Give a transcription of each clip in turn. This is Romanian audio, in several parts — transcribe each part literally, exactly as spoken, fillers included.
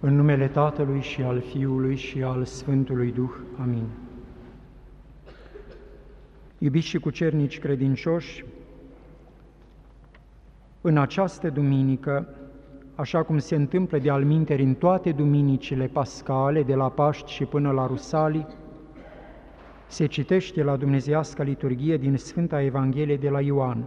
În numele Tatălui și al Fiului și al Sfântului Duh. Amin. Iubiți și cucernici credincioși, în această duminică, așa cum se întâmplă de alminteri în toate duminicile pascale, de la Paști și până la Rusalii, se citește la dumnezeiasca liturghie din Sfânta Evanghelie de la Ioan.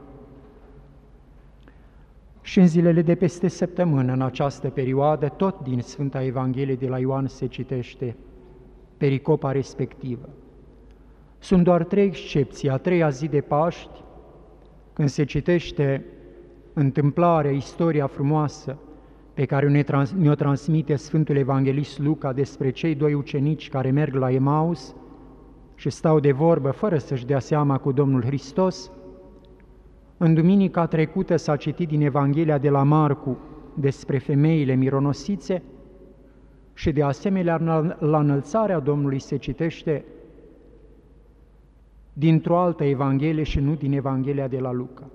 Și în zilele de peste săptămână, în această perioadă, tot din Sfânta Evanghelie de la Ioan se citește pericopa respectivă. Sunt doar trei excepții: a treia zi de Paști, când se citește întâmplarea, istoria frumoasă pe care ne trans- ne-o transmite Sfântul Evanghelist Luca despre cei doi ucenici care merg la Emaus și stau de vorbă fără să-și dea seama cu Domnul Hristos. În duminica trecută s-a citit din Evanghelia de la Marcu despre femeile mironosițe și de asemenea la înălțarea Domnului se citește dintr-o altă Evanghelie și nu din Evanghelia de la Luca.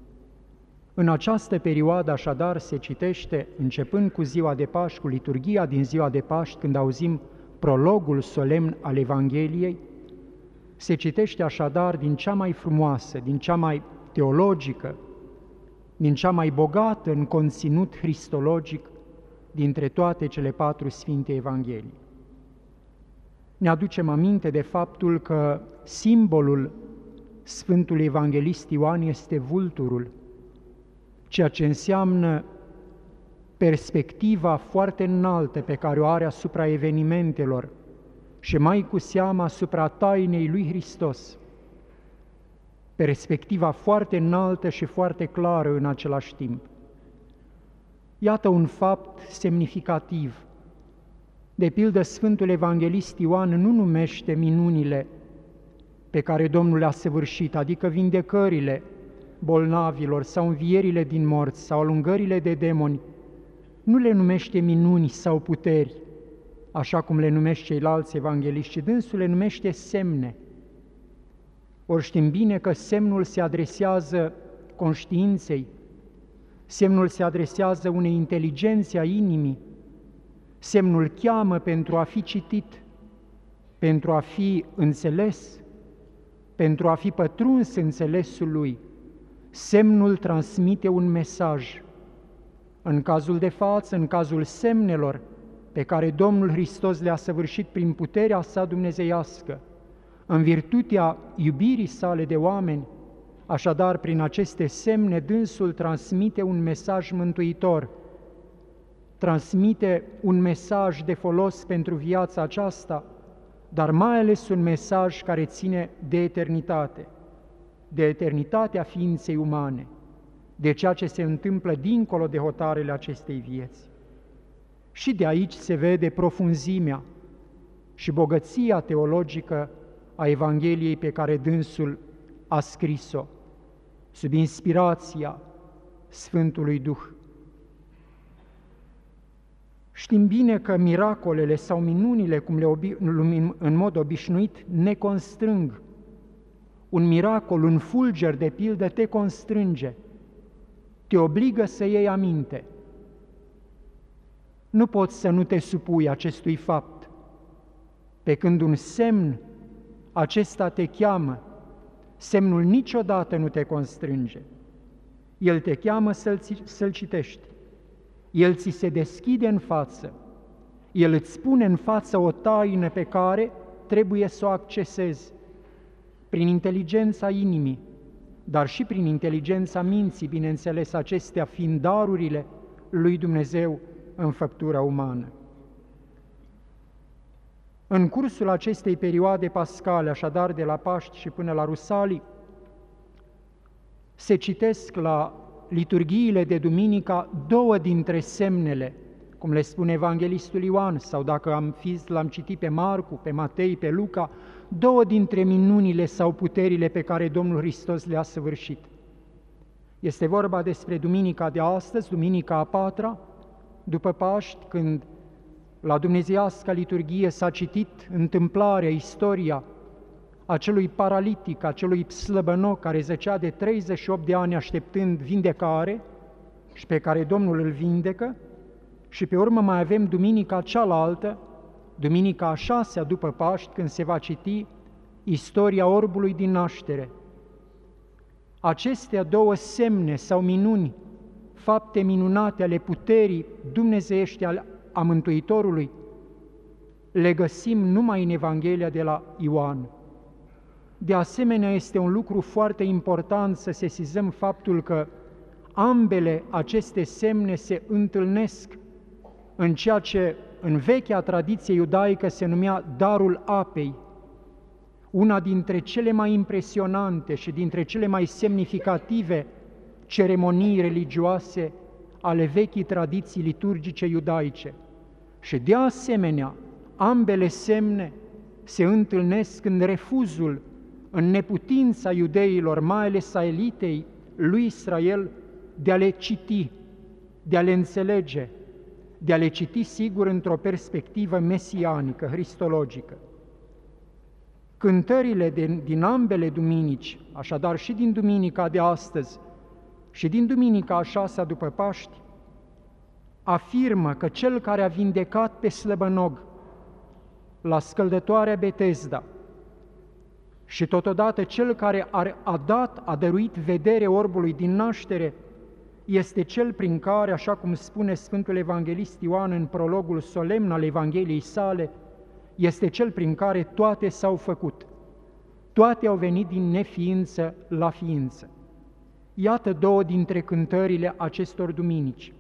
În această perioadă, așadar, se citește, începând cu ziua de Paști, cu liturghia din ziua de Paști, când auzim prologul solemn al Evangheliei, se citește așadar din cea mai frumoasă, din cea mai teologică, din cea mai bogată în conținut cristologic dintre toate cele patru Sfinte Evanghelii. Ne aducem aminte de faptul că simbolul Sfântului Evanghelist Ioan este vulturul, ceea ce înseamnă perspectiva foarte înaltă pe care o are asupra evenimentelor și mai cu seamă asupra tainei lui Hristos. Perspectiva foarte înaltă și foarte clară în același timp. Iată un fapt semnificativ. De pildă, Sfântul Evanghelist Ioan nu numește minunile pe care Domnul le-a săvârșit, adică vindecările bolnavilor sau învierile din morți sau alungările de demoni, nu le numește minuni sau puteri, așa cum le numește ceilalți evangeliști, ci dânsul le numește semne. Ori știm bine că semnul se adresează conștiinței, semnul se adresează unei inteligențe a inimii, semnul cheamă pentru a fi citit, pentru a fi înțeles, pentru a fi pătruns înțelesul lui. Semnul transmite un mesaj. În cazul de față, în cazul semnelor pe care Domnul Hristos le-a săvârșit prin puterea sa dumnezeiască, în virtutea iubirii sale de oameni, așadar, prin aceste semne, dânsul transmite un mesaj mântuitor, transmite un mesaj de folos pentru viața aceasta, dar mai ales un mesaj care ține de eternitate, de eternitatea ființei umane, de ceea ce se întâmplă dincolo de hotarele acestei vieți. Și de aici se vede profunzimea și bogăția teologică a Evangheliei pe care dânsul a scris-o, sub inspirația Sfântului Duh. Știm bine că miracolele sau minunile, cum le obi- în mod obișnuit, ne constrâng. Un miracol, un fulger de pildă te constrânge, te obligă să iei aminte. Nu poți să nu te supui acestui fapt, pe când un semn acesta te cheamă, semnul niciodată nu te constrânge. El te cheamă să-l, să-l citești, el ți se deschide în față, el îți spune în față o taină pe care trebuie să o accesezi prin inteligența inimii, dar și prin inteligența minții, bineînțeles, acestea fiind darurile lui Dumnezeu în făptura umană. În cursul acestei perioade pascale, așadar de la Paști și până la Rusalii, se citesc la liturghiile de duminica două dintre semnele, cum le spune Evanghelistul Ioan, sau dacă am fi, l-am citit pe Marcu, pe Matei, pe Luca, două dintre minunile sau puterile pe care Domnul Hristos le-a săvârșit. Este vorba despre duminica de astăzi, duminica a patra, după Paști, când la dumnezeiasca liturghie s-a citit întâmplarea, istoria acelui paralitic, acelui slăbănoc care zăcea de treizeci și opt de ani așteptând vindecare și pe care Domnul îl vindecă, Și pe urmă mai avem duminica cealaltă, duminica a șasea după Paști, când se va citi istoria orbului din naștere. Acestea două semne sau minuni, fapte minunate ale puterii dumnezeiești a Mântuitorului, le găsim numai în Evanghelia de la Ioan. De asemenea, este un lucru foarte important să sesizăm faptul că ambele aceste semne se întâlnesc în ceea ce în vechea tradiție iudaică se numea darul apei, una dintre cele mai impresionante și dintre cele mai semnificative ceremonii religioase ale vechii tradiții liturgice iudaice. Și de asemenea, ambele semne se întâlnesc în refuzul, în neputința iudeilor, mai ales a elitei lui Israel, de a le citi, de a le înțelege, de a le citi, sigur, într-o perspectivă mesianică, cristologică. Cântările din, din ambele duminici, așadar și din duminica de astăzi și din duminica a șasea după Paști, afirmă că cel care a vindecat pe slăbănog la scăldătoarea Betesda și totodată cel care a dat, a dăruit vedere orbului din naștere, este cel prin care, așa cum spune Sfântul Evanghelist Ioan în prologul solemn al Evangheliei sale, este cel prin care toate s-au făcut. Toate au venit din neființă la ființă. Iată două dintre cântările acestor duminici.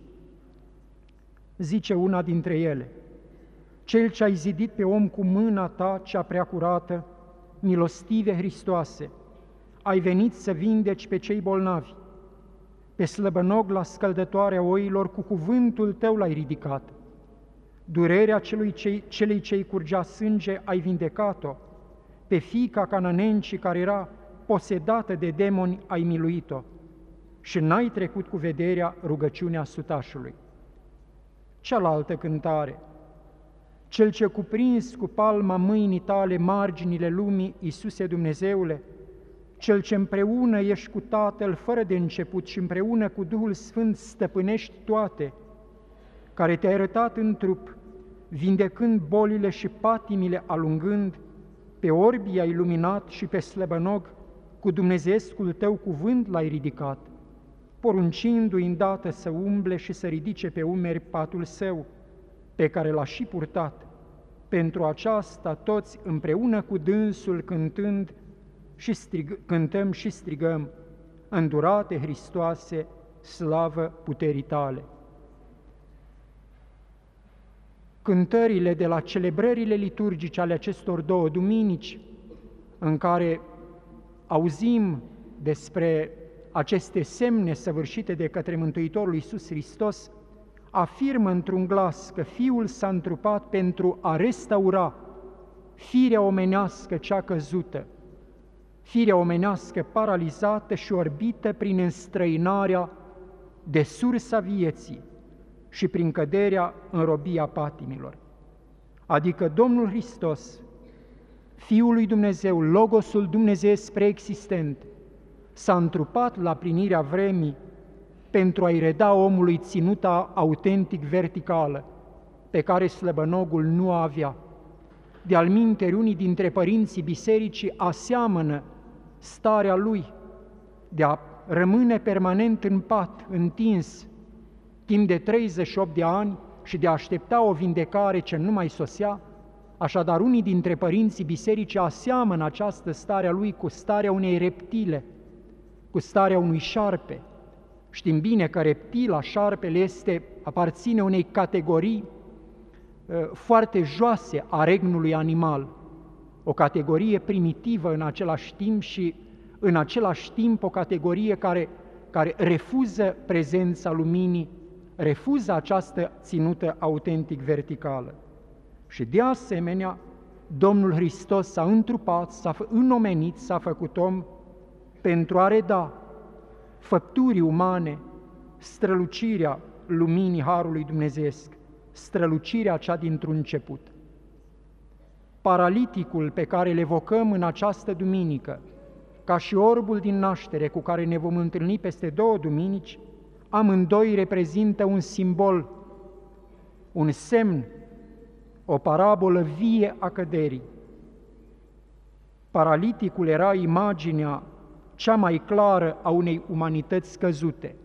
Zice una dintre ele: Cel ce ai zidit pe om cu mâna ta cea preacurată, milostive Hristoase, ai venit să vindeci pe cei bolnavi. Pe slăbănog la scăldătoarea oilor cu cuvântul tău l-ai ridicat. Durerea celui cei, celei ce-i curgea sânge ai vindecat-o. Pe fiica cananeencii care era posedată de demoni ai miluit-o. Și n-ai trecut cu vederea rugăciunea sutașului. Cealaltă cântare: Cel ce cuprins cu palma mâinii tale marginile lumii, Iisuse Dumnezeule, Cel ce împreună ești cu Tatăl fără de început și împreună cu Duhul Sfânt stăpânești toate, care te-ai arătat în trup, vindecând bolile și patimile alungând, pe orbi ai luminat și pe slăbănog, cu dumnezeescul tău cuvânt l-ai ridicat, poruncindu-i îndată să umble și să ridice pe umeri patul său, pe care l-a și purtat. Pentru aceasta toți împreună cu dânsul cântând și strig, cântăm și strigăm: Îndurate, Hristoase, slavă puterii tale! Cântările de la celebrările liturgice ale acestor două duminici, în care auzim despre aceste semne săvârșite de către Mântuitorul Iisus Hristos, afirmă într-un glas că Fiul s-a întrupat pentru a restaura firea omenească cea căzută, firea omenească paralizată și orbită prin înstrăinarea de sursa vieții și prin căderea în robia patimilor. Adică Domnul Hristos, Fiul lui Dumnezeu, Logosul dumnezeiesc preexistent, s-a întrupat la plinirea vremii pentru a-i reda omului ținuta autentic verticală, pe care slăbănogul nu avea. De-al minteri, unii dintre părinții bisericii aseamănă starea lui de a rămâne permanent în pat, întins, timp de treizeci și opt de ani și de a aștepta o vindecare ce nu mai sosea. Așadar, unii dintre părinții bisericii aseamănă această stare a lui cu starea unei reptile, cu starea unui șarpe. Știm bine că reptila, șarpele, este, aparține unei categorii uh, foarte joase a regnului animal, o categorie primitivă în același timp și în același timp o categorie care, care refuză prezența luminii, refuză această ținută autentic verticală. Și de asemenea, Domnul Hristos s-a întrupat, s-a înomenit, s-a făcut om pentru a reda făpturii umane strălucirea luminii Harului Dumnezeiesc, strălucirea cea dintr-un început. Paraliticul pe care îl evocăm în această duminică, ca și orbul din naștere cu care ne vom întâlni peste două duminici, amândoi reprezintă un simbol un semn, o parabolă vie a căderii. Paraliticul era imaginea cea mai clară a unei umanități căzute.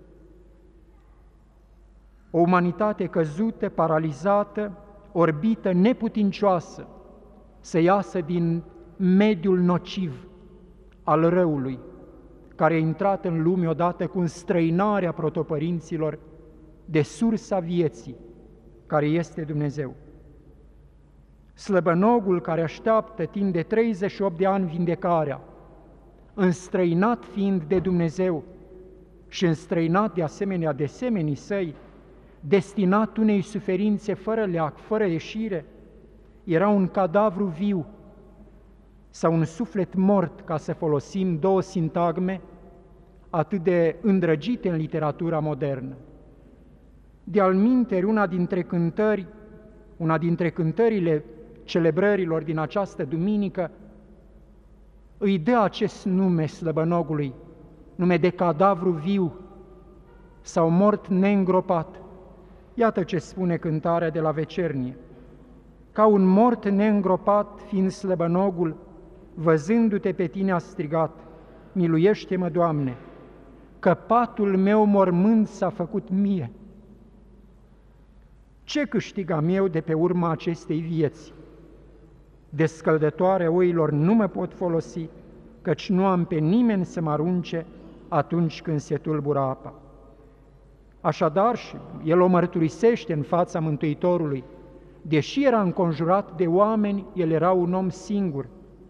O umanitate căzută, paralizată, orbită, neputincioasă să iasă din mediul nociv al răului, care a intrat în lume odată cu înstrăinarea protopărinților de sursa vieții, care este Dumnezeu. Slăbănogul care așteaptă timp de treizeci și opt de ani vindecarea, înstrăinat fiind de Dumnezeu și înstrăinat de asemenea de semenii săi, destinat unei suferințe fără leac, fără ieșire, era un cadavru viu sau un suflet mort, ca să folosim două sintagme atât de îndrăgite în literatura modernă. De-al minteri, una dintre cântări, una dintre cântările celebrărilor din această duminică îi dă acest nume slăbănogului, nume de cadavru viu sau mort neîngropat. Iată ce spune cântarea de la vecernie. Ca un mort neîngropat, fiind slăbănogul, văzându-te pe tine a strigat, miluiește-mă, Doamne, că patul meu mormânt s-a făcut mie. Ce câștig am eu de pe urma acestei vieți? De scăldătoare oilor nu mă pot folosi, căci nu am pe nimeni să mă arunce atunci când se tulbură apa. Așadar, și el o mărturisește în fața Mântuitorului, deși era înconjurat de oameni, el era un om singur.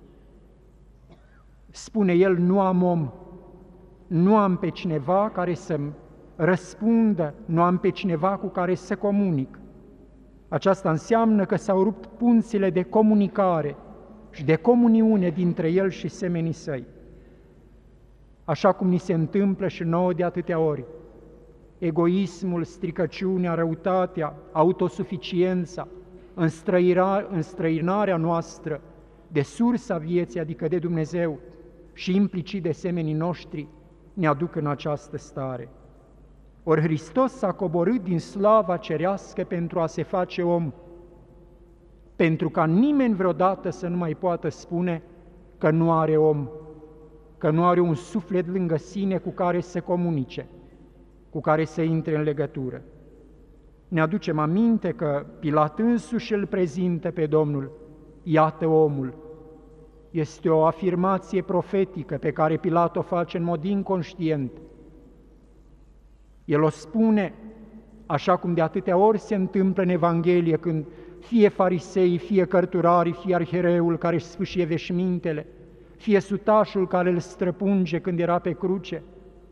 Spune el, nu am om, nu am pe cineva care să-mi răspundă, nu am pe cineva cu care să comunic. Aceasta înseamnă că s-au rupt punțile de comunicare și de comuniune dintre el și semenii săi. Așa cum ni se întâmplă și nouă de atâtea ori. Egoismul, stricăciunea, răutatea, autosuficiența, înstrăinarea noastră de sursa vieții, adică de Dumnezeu, și implicit de semenii noștri, ne aduc în această stare. Ori Hristos s-a coborât din slava cerească pentru a se face om, pentru ca nimeni vreodată să nu mai poată spune că nu are om, că nu are un suflet lângă sine cu care să comunice, cu care să intre în legătură. Ne aducem aminte că Pilat însuși îl prezintă pe Domnul, iată omul. Este o afirmație profetică pe care Pilat o face în mod inconștient. El o spune așa cum de atâtea ori se întâmplă în Evanghelie, când fie farisei, fie cărturarii, fie arhiereul care își sfâșie veșmintele, fie sutașul care îl străpunge când era pe cruce,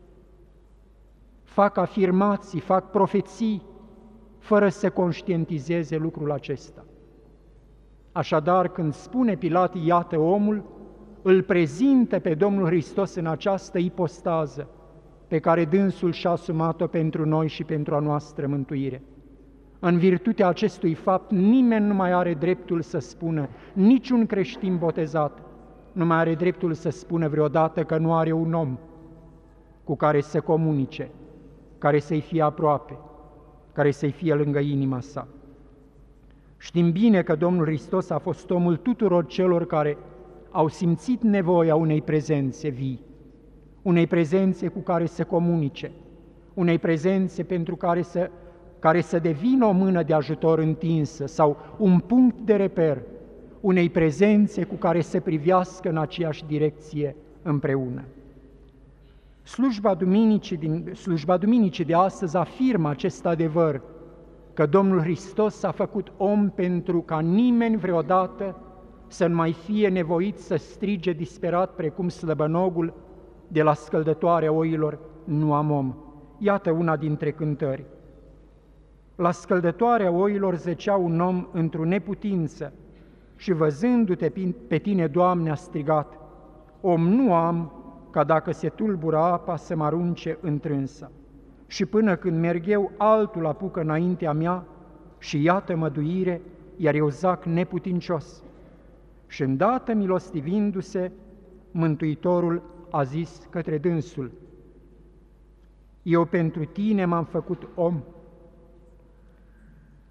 fac afirmații, fac profeții, fără să conștientizeze lucrul acesta. Așadar, când spune Pilat, iată omul, îl prezintă pe Domnul Hristos în această ipostază pe care dânsul și-a asumat-o pentru noi și pentru a noastră mântuire. În virtutea acestui fapt, nimeni nu mai are dreptul să spună, niciun creștin botezat nu mai are dreptul să spună vreodată că nu are un om cu care să comunice, care să-i fie aproape, care să-i fie lângă inima sa. Știm bine că Domnul Hristos a fost omul tuturor celor care au simțit nevoia unei prezențe vii, unei prezențe cu care să comunice, unei prezențe pentru care să, care să devină o mână de ajutor întinsă sau un punct de reper, unei prezențe cu care să privească în aceeași direcție împreună. Slujba duminicii, din, slujba duminicii de astăzi afirmă acest adevăr, că Domnul Hristos s-a făcut om pentru ca nimeni vreodată să nu mai fie nevoit să strige disperat precum slăbănogul de la scăldătoarea oilor, nu am om. Iată una dintre cântări. La scăldătoarea oilor zăcea un om într-o neputință și văzându-te pe tine, Doamne, a strigat, om nu am, ca dacă se tulbură apa să mă arunce întrânsa. Și până când merg eu, altul apucă înaintea mea și iată măduire, iar eu zac neputincios. Și îndată milostivindu-se, Mântuitorul a zis către dânsul, eu pentru tine m-am făcut om,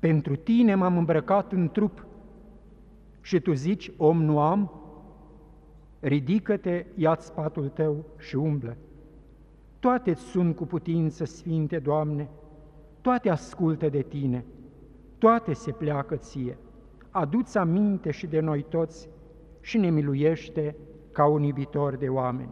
pentru tine m-am îmbrăcat în trup și tu zici, om nu am? Ridică-te, ia-ți patul tău și umblă. Toate-ți sunt cu putință, Sfinte Doamne, toate ascultă de tine, toate se pleacă ție. Adu-ți aminte și de noi toți și ne miluiește ca un iubitor de oameni.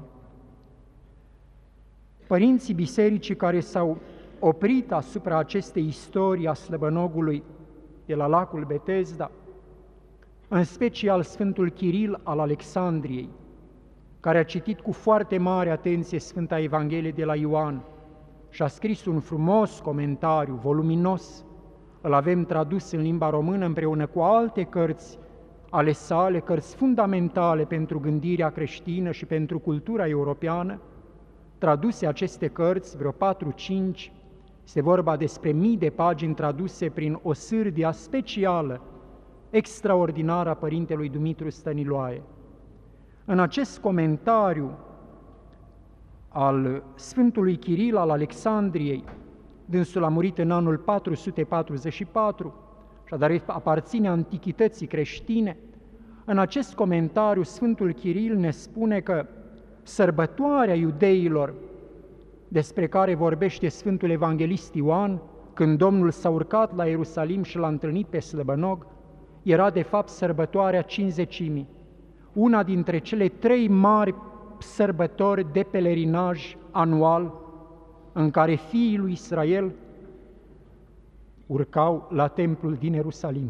Părinții bisericii care s-au oprit asupra acestei istorii a slăbănogului de la lacul Betesda, în special Sfântul Chiril al Alexandriei, care a citit cu foarte mare atenție Sfânta Evanghelie de la Ioan și a scris un frumos comentariu, voluminos, îl avem tradus în limba română împreună cu alte cărți ale sale, cărți fundamentale pentru gândirea creștină și pentru cultura europeană. Traduse aceste cărți, vreo patru-cinci, este vorba despre mii de pagini traduse prin o sârdia specială, extraordinară a Părintelui Dumitru Stăniloae. În acest comentariu al Sfântului Chiril al Alexandriei, dânsul a murit în anul patru sute patruzeci și patru, așadar aparține antichității creștine, în acest comentariu Sfântul Chiril ne spune că sărbătoarea iudeilor despre care vorbește Sfântul Evanghelist Ioan, când Domnul s-a urcat la Ierusalim și l-a întâlnit pe slăbănog, era de fapt sărbătoarea Cincizecimii, una dintre cele trei mari sărbători de pelerinaj anual în care fiii lui Israel urcau la templul din Ierusalim.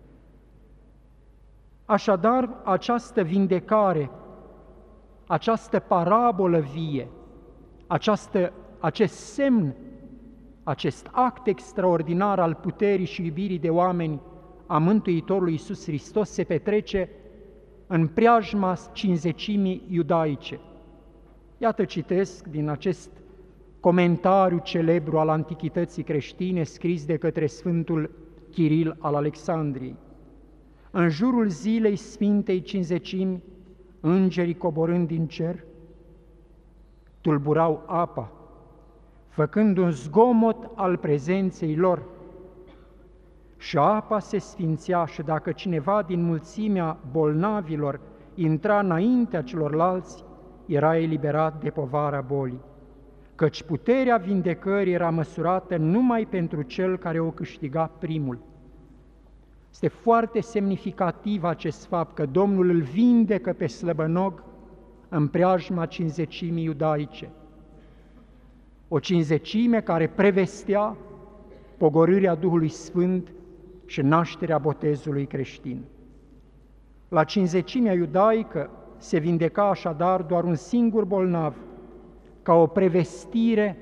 Așadar, această vindecare, această parabolă vie, această, acest semn, acest act extraordinar al puterii și iubirii de oameni a Mântuitorului Iisus Hristos se petrece în preajma Cincizecimii iudaice. Iată, citesc din acest comentariu celebru al antichității creștine scris de către Sfântul Chiril al Alexandriei. În jurul zilei Sfintei Cincizecimi, îngerii coborând din cer, tulburau apa, făcând un zgomot al prezenței lor. Și apa se sfințea și dacă cineva din mulțimea bolnavilor intra înaintea celorlalți, era eliberat de povara bolii, căci puterea vindecării era măsurată numai pentru cel care o câștiga primul. Este foarte semnificativ acest fapt că Domnul îl vindecă pe slăbănog în preajma Cincizecimii iudaice. O cincizecime care prevestea pogorârea Duhului Sfânt și nașterea botezului creștin. La Cincizecimea iudaică se vindeca așadar doar un singur bolnav, ca o prevestire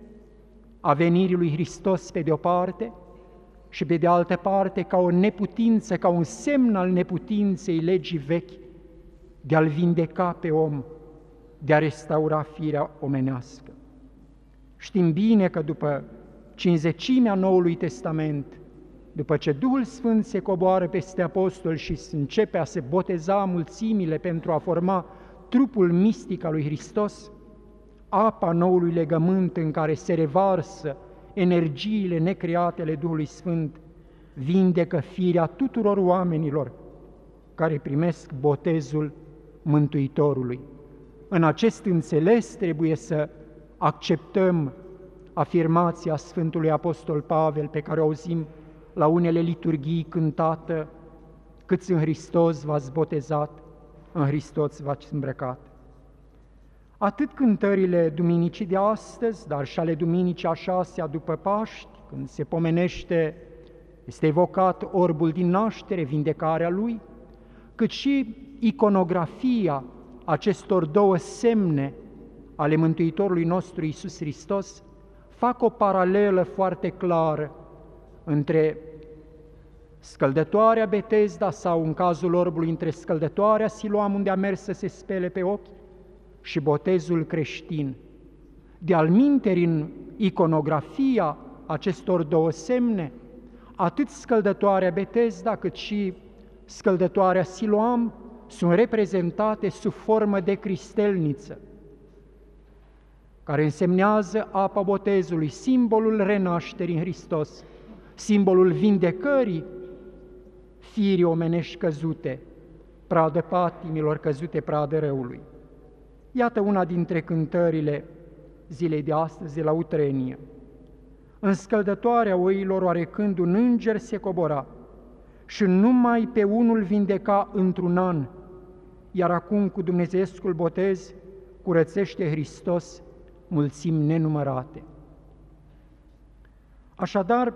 a venirii lui Hristos pe de o parte și pe de altă parte ca o neputință, ca un semn al neputinței legii vechi de a-l vindeca pe om, de a restaura firea omenească. Știm bine că după cincizecimea Noului Testament, după ce Duhul Sfânt se coboară peste apostoli și începe a se boteza mulțimile pentru a forma trupul mistic al lui Hristos, apa noului legământ în care se revarsă energiile necreate ale Duhului Sfânt vindecă firea tuturor oamenilor care primesc botezul Mântuitorului. În acest înțeles trebuie să acceptăm afirmația Sfântului Apostol Pavel pe care o auzim la unele liturghii cântată: câți în Hristos v-ați botezat, în Hristos v-ați îmbrăcat. Atât cântările duminicii de astăzi, dar și ale duminicii a șasea după Paști, când se pomenește, este evocat orbul din naștere, vindecarea lui, cât și iconografia acestor două semne ale Mântuitorului nostru Iisus Hristos, fac o paralelă foarte clară între scăldătoarea Betesda sau, în cazul orbului, între scăldătoarea Siloam, unde a mers să se spele pe ochi, și botezul creștin. De-al minteri, în iconografia acestor două semne, atât scăldătoarea Betesda cât și scăldătoarea Siloam sunt reprezentate sub formă de cristelniță, care însemnează apa botezului, simbolul renașterii în Hristos, simbolul vindecării firii omenești căzute, pradă patimilor căzute, pradă răului. Iată una dintre cântările zilei de astăzi de la Utrenia. În scăldătoarea oilor oarecând un înger se cobora și numai pe unul vindeca într-un an, iar acum cu dumnezeescul botez curățește Hristos mulțimi nenumărate. Așadar,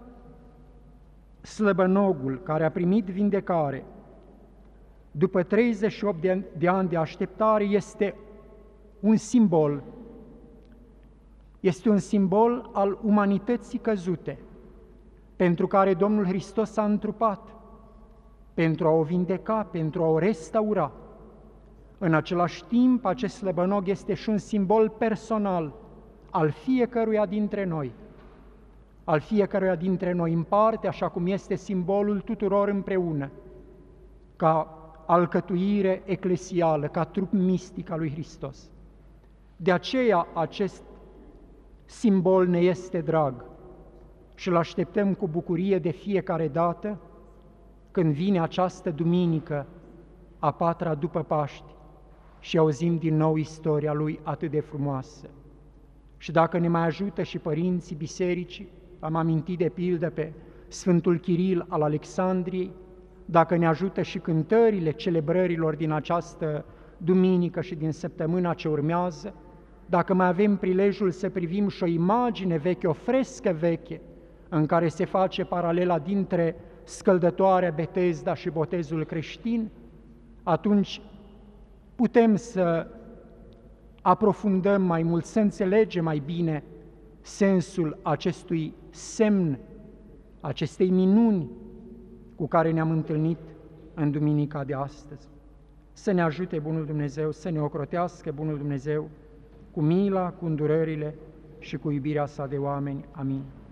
slăbănogul care a primit vindecare după treizeci și opt de ani de așteptare este un simbol, este un simbol al umanității căzute, pentru care Domnul Hristos s-a întrupat, pentru a o vindeca, pentru a o restaura. În același timp, acest slăbănog este și un simbol personal al fiecăruia dintre noi, al fiecăruia dintre noi în parte, așa cum este simbolul tuturor împreună, ca alcătuire eclesială, ca trup mistic al lui Hristos. De aceea acest simbol ne este drag și îl așteptăm cu bucurie de fiecare dată când vine această duminică, a patra după Paști, și auzim din nou istoria lui atât de frumoasă. Și dacă ne mai ajută și părinții bisericii, am amintit de pildă pe Sfântul Chiril al Alexandriei, dacă ne ajută și cântările celebrărilor din această duminică și din săptămâna ce urmează, dacă mai avem prilejul să privim și o imagine veche, o frescă veche, în care se face paralela dintre scăldătoarea Betesda și botezul creștin, atunci putem să aprofundăm mai mult, să înțelegem mai bine sensul acestui semn, acestei minuni cu care ne-am întâlnit în duminica de astăzi. Să ne ajute Bunul Dumnezeu, să ne ocrotească Bunul Dumnezeu cu mila, cu îndurările și cu iubirea sa de oameni. Amin.